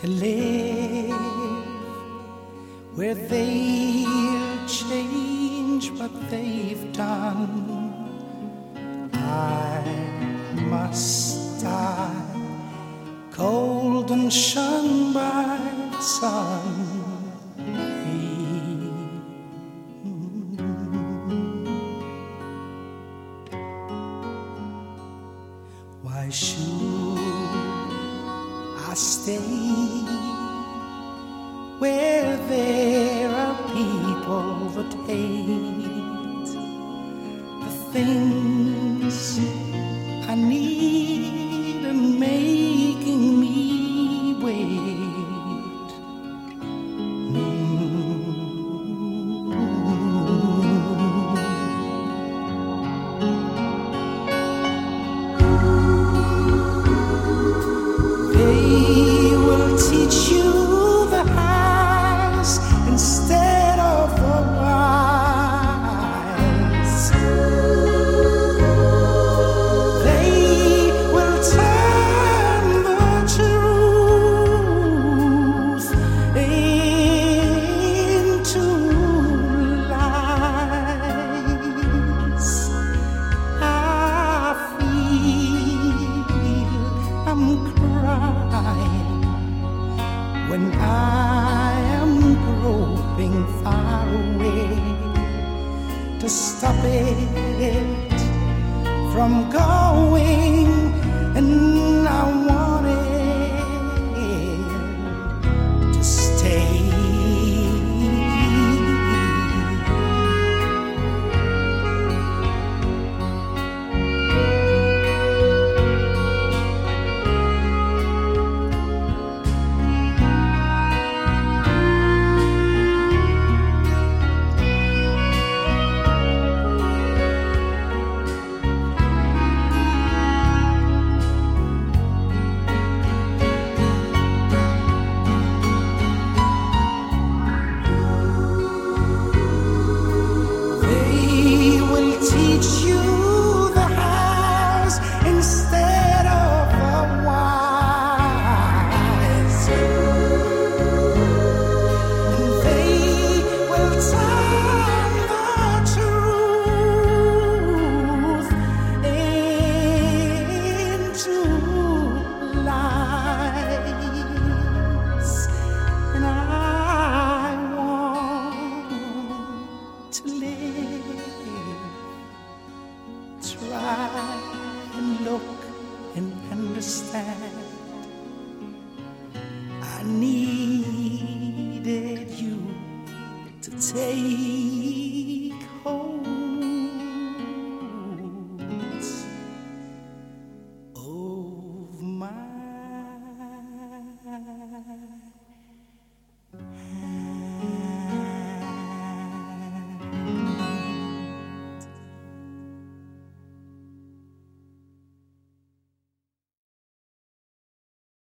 to live where they'll change what they've done. I must die, cold and shunned by the sun. Why should I stay where there are people that hate the things I need and making me wait? They will teach you the hows instead of the whys. They will turn the truth into lies. I feel I'm crying when I am groping far away to stop it from going, and I want it to stay. Teach you the hows instead of the whys. And they will turn the truth into lies. And I want to live. Try and look and understand. I need